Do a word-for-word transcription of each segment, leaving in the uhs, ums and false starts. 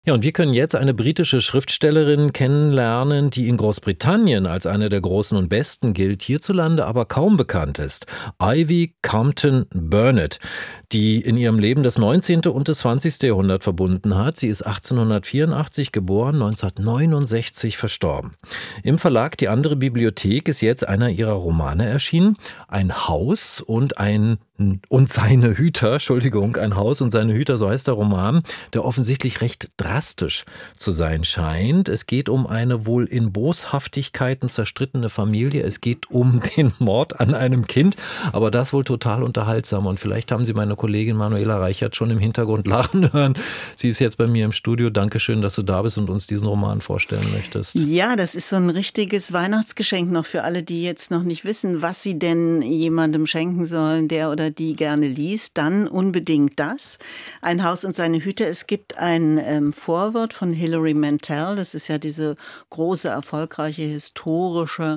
Ja, und wir können jetzt eine britische Schriftstellerin kennenlernen, die in Großbritannien als eine der großen und besten gilt, hierzulande aber kaum bekannt ist. Ivy Compton Burnett, die in ihrem Leben das neunzehnte und das zwanzigste Jahrhundert verbunden hat. Sie ist achtzehnhundertvierundachtzig geboren, neunzehnhundertneunundsechzig verstorben. Im Verlag Die andere Bibliothek ist jetzt einer ihrer Romane erschienen. Ein Haus und ein und seine Hüter, Entschuldigung, ein Haus und seine Hüter, so heißt der Roman, der offensichtlich recht drastisch zu sein scheint. Es geht um eine wohl in Boshaftigkeiten zerstrittene Familie. Es geht um den Mord an einem Kind, aber das wohl total unterhaltsam. Und vielleicht haben Sie meine Kollegin Manuela Reichert schon im Hintergrund lachen hören. Sie ist jetzt bei mir im Studio. Dankeschön, dass du da bist und uns diesen Roman vorstellen möchtest. Ja, das ist so ein richtiges Weihnachtsgeschenk noch für alle, die jetzt noch nicht wissen, was sie denn jemandem schenken sollen, der oder die gerne liest. Dann unbedingt das. Ein Haus und seine Hüter. Es gibt ein ähm, Vorwort von Hilary Mantel. Das ist ja diese große, erfolgreiche, historische,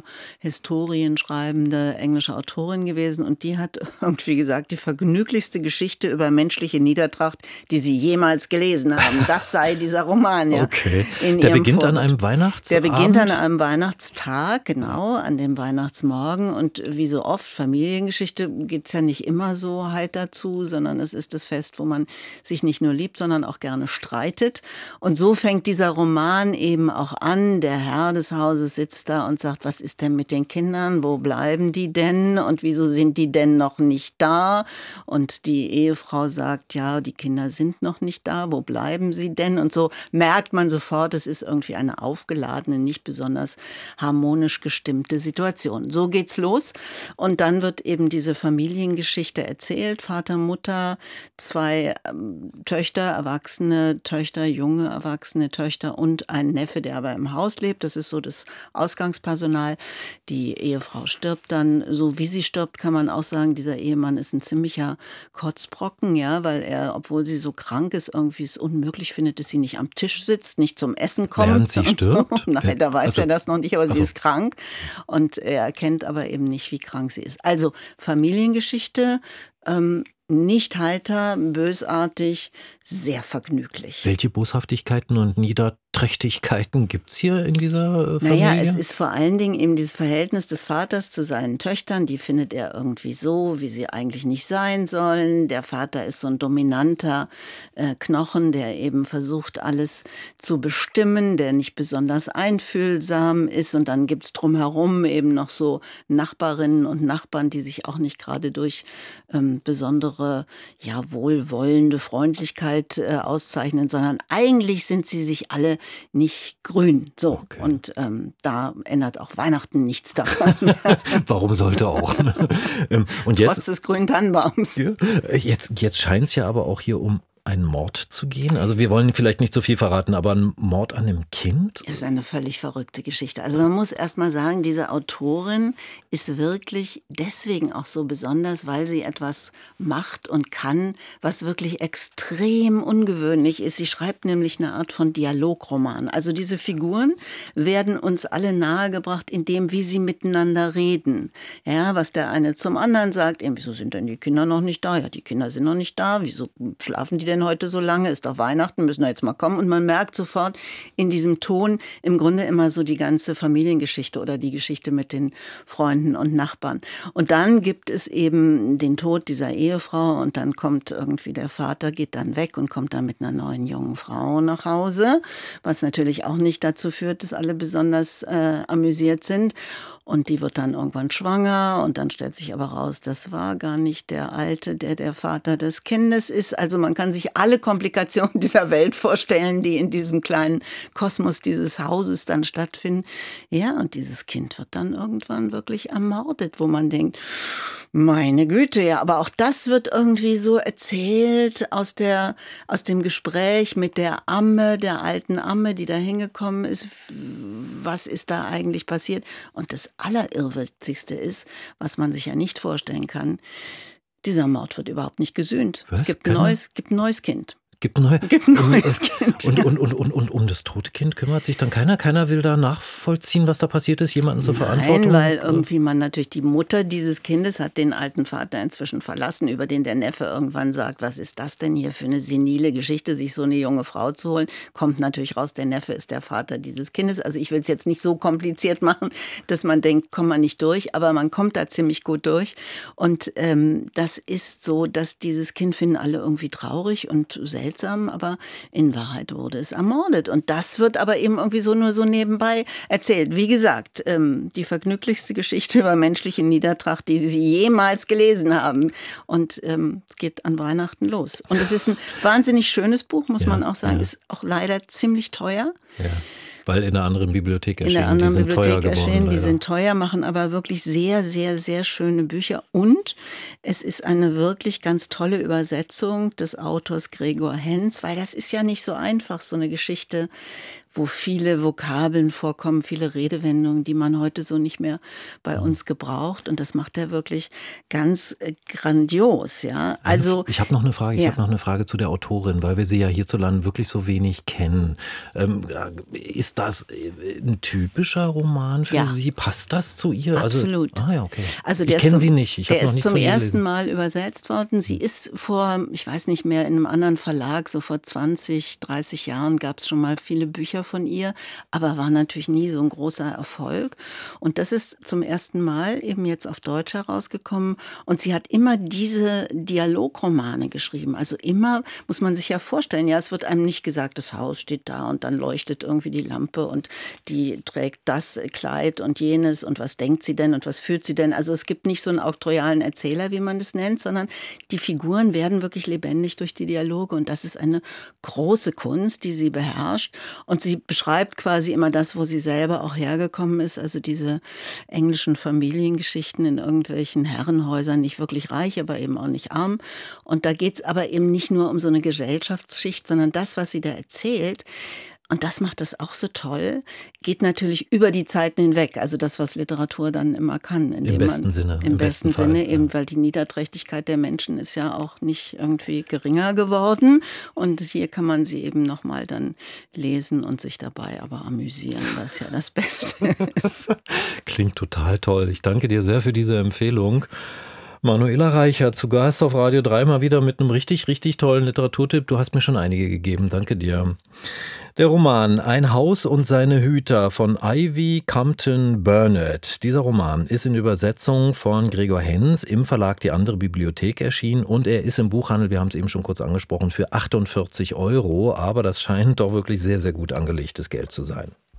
historienschreibende englische Autorin gewesen. Und die hat irgendwie gesagt, die vergnüglichste Geschichte über menschliche Niedertracht, die sie jemals gelesen haben. Das sei dieser Roman, ja. Okay. Der beginnt Vorwort. An einem Weihnachtsabend? Der beginnt an einem Weihnachtstag, genau, an dem Weihnachtsmorgen. Und wie so oft, Familiengeschichte geht es ja nicht immer so heiter zu, sondern es ist das Fest, wo man sich nicht nur liebt, sondern auch gerne streitet. Und so fängt dieser Roman eben auch an. Der Herr des Hauses sitzt da und sagt, was ist denn mit den Kindern? Wo bleiben die denn? Und wieso sind die denn noch nicht da? Und die Ehefrau sagt, ja, die Kinder sind noch nicht da. Wo bleiben sie denn? Und so merkt man sofort, es ist irgendwie eine aufgeladene, nicht besonders harmonisch gestimmte Situation. So geht's los. Und dann wird eben diese Familiengeschichte erzählt. Vater, Mutter, zwei ähm, Töchter, erwachsene Töchter, junge erwachsene Töchter und ein Neffe, der aber im Haus lebt. Das ist so das Ausgangspersonal. Die Ehefrau stirbt dann. So wie sie stirbt, kann man auch sagen, dieser Ehemann ist ein ziemlicher Kotzbrocken, ja, weil er, obwohl sie so krank ist, irgendwie es unmöglich findet, dass sie nicht am Tisch sitzt, nicht zum Essen kommt. Während sie stirbt? Nein, da weiß also, er das noch nicht, aber also. sie ist krank und er erkennt aber eben nicht, wie krank sie ist. Also Familiengeschichte, ähm, nicht heiter, bösartig, sehr vergnüglich. Welche Boshaftigkeiten und Niederträchtigkeiten gibt es hier in dieser Familie? Naja, es ist vor allen Dingen eben dieses Verhältnis des Vaters zu seinen Töchtern. Die findet er irgendwie so, wie sie eigentlich nicht sein sollen. Der Vater ist so ein dominanter äh, Knochen, der eben versucht, alles zu bestimmen, der nicht besonders einfühlsam ist. Und dann gibt es drumherum eben noch so Nachbarinnen und Nachbarn, die sich auch nicht gerade durch ähm, besondere ja, wohlwollende Freundlichkeit äh, auszeichnen, sondern eigentlich sind sie sich alle nicht grün. So, okay. Und ähm, da ändert auch Weihnachten nichts daran. Warum sollte auch? Und jetzt, trotz des grünen Tannenbaums. Ja, jetzt jetzt scheint es ja aber auch hier um einen Mord zu gehen? Also wir wollen vielleicht nicht so viel verraten, aber ein Mord an einem Kind? Das ist eine völlig verrückte Geschichte. Also man muss erst mal sagen, diese Autorin ist wirklich deswegen auch so besonders, weil sie etwas macht und kann, was wirklich extrem ungewöhnlich ist. Sie schreibt nämlich eine Art von Dialogroman. Also diese Figuren werden uns alle nahegebracht, indem wie sie miteinander reden. Ja, was der eine zum anderen sagt, eben, wieso sind denn die Kinder noch nicht da? Ja, die Kinder sind noch nicht da. Wieso schlafen die denn heute so lange? Ist doch Weihnachten, müssen wir jetzt mal kommen. Und man merkt sofort in diesem Ton im Grunde immer so die ganze Familiengeschichte oder die Geschichte mit den Freunden und Nachbarn. Und dann gibt es eben den Tod dieser Ehefrau und dann kommt irgendwie der Vater, geht dann weg und kommt dann mit einer neuen jungen Frau nach Hause, was natürlich auch nicht dazu führt, dass alle besonders äh, amüsiert sind. Und die wird dann irgendwann schwanger und dann stellt sich aber raus, das war gar nicht der Alte, der der Vater des Kindes ist. Also man kann sich alle Komplikationen dieser Welt vorstellen, die in diesem kleinen Kosmos dieses Hauses dann stattfinden. Ja, und dieses Kind wird dann irgendwann wirklich ermordet, wo man denkt, meine Güte, ja, aber auch das wird irgendwie so erzählt aus der, aus dem Gespräch mit der Amme, der alten Amme, die da hingekommen ist. Was ist da eigentlich passiert? Und das Allerirrwitzigste ist, was man sich ja nicht vorstellen kann, dieser Mord wird überhaupt nicht gesühnt. Was? Es gibt ein, neues, gibt ein neues Kind. Gibt ein, neu, Gibt ein neues Kind. Und, und, und, und, und um das tote Kind kümmert sich dann keiner? Keiner will da nachvollziehen, was da passiert ist, jemanden zur Verantwortung? Nein, weil irgendwie man natürlich, die Mutter dieses Kindes hat den alten Vater inzwischen verlassen, über den der Neffe irgendwann sagt, was ist das denn hier für eine senile Geschichte, sich so eine junge Frau zu holen. Kommt natürlich raus, der Neffe ist der Vater dieses Kindes. Also ich will es jetzt nicht so kompliziert machen, dass man denkt, kommt man nicht durch, aber man kommt da ziemlich gut durch. Und ähm, das ist so, dass dieses Kind finden alle irgendwie traurig und seltsam, aber in Wahrheit wurde es ermordet. Und das wird aber eben irgendwie so nur so nebenbei erzählt. Wie gesagt, ähm, die vergnüglichste Geschichte über menschliche Niedertracht, die Sie jemals gelesen haben. Und ähm, es geht an Weihnachten los. Und es ist ein wahnsinnig schönes Buch, muss ja, man auch sagen. Ja. Ist auch leider ziemlich teuer. Ja. Weil in einer anderen Bibliothek erschienen. In der anderen die sind Bibliothek teuer erschienen, geworden, die leider. sind teuer, machen aber wirklich sehr, sehr, sehr schöne Bücher. Und es ist eine wirklich ganz tolle Übersetzung des Autors Gregor Henz, weil das ist ja nicht so einfach, so eine Geschichte, wo viele Vokabeln vorkommen, viele Redewendungen, die man heute so nicht mehr bei uns gebraucht. Und das macht er wirklich ganz äh, grandios, ja. Also ich habe noch eine Frage. Ich ja. habe noch eine Frage zu der Autorin, weil wir sie ja hierzulande wirklich so wenig kennen. Ähm, ist das ein typischer Roman für Ja. Sie? Passt das zu ihr? Absolut. Also, ah ja, okay. Also der ich kenne ist sie zum, nicht. Ich der habe noch ist nichts zum von ihr ersten gelesen. Mal übersetzt worden. Sie ist vor, ich weiß nicht mehr, in einem anderen Verlag, so vor zwanzig, dreißig Jahren gab es schon mal viele Bücher von ihr, aber war natürlich nie so ein großer Erfolg. Und das ist zum ersten Mal eben jetzt auf Deutsch herausgekommen. Und sie hat immer diese Dialogromane geschrieben. Also immer, muss man sich ja vorstellen, ja, es wird einem nicht gesagt, das Haus steht da und dann leuchtet irgendwie die Lampe und die trägt das Kleid und jenes und was denkt sie denn und was fühlt sie denn. Also es gibt nicht so einen auktorialen Erzähler, wie man das nennt, sondern die Figuren werden wirklich lebendig durch die Dialoge. Und das ist eine große Kunst, die sie beherrscht. Und sie beschreibt quasi immer das, wo sie selber auch hergekommen ist. Also diese englischen Familiengeschichten in irgendwelchen Herrenhäusern, nicht wirklich reich, aber eben auch nicht arm. Und da geht es aber eben nicht nur um so eine Gesellschaftsschicht, sondern das, was sie da erzählt, und das macht das auch so toll, geht natürlich über die Zeiten hinweg. Also das, was Literatur dann immer kann. Im besten man, Sinne. Im, Im besten, besten Sinne, Fall, eben ja. weil die Niederträchtigkeit der Menschen ist ja auch nicht irgendwie geringer geworden. Und hier kann man sie eben nochmal dann lesen und sich dabei aber amüsieren, was ja das Beste ist. Klingt total toll. Ich danke dir sehr für diese Empfehlung. Manuela Reichert zu Gast auf Radio drei, mal wieder mit einem richtig, richtig tollen Literaturtipp. Du hast mir schon einige gegeben. Danke dir. Der Roman Ein Haus und seine Hüter von Ivy Compton Burnett. Dieser Roman ist in Übersetzung von Gregor Henz im Verlag Die andere Bibliothek erschienen und er ist im Buchhandel, wir haben es eben schon kurz angesprochen, für achtundvierzig Euro. Aber das scheint doch wirklich sehr, sehr gut angelegtes Geld zu sein.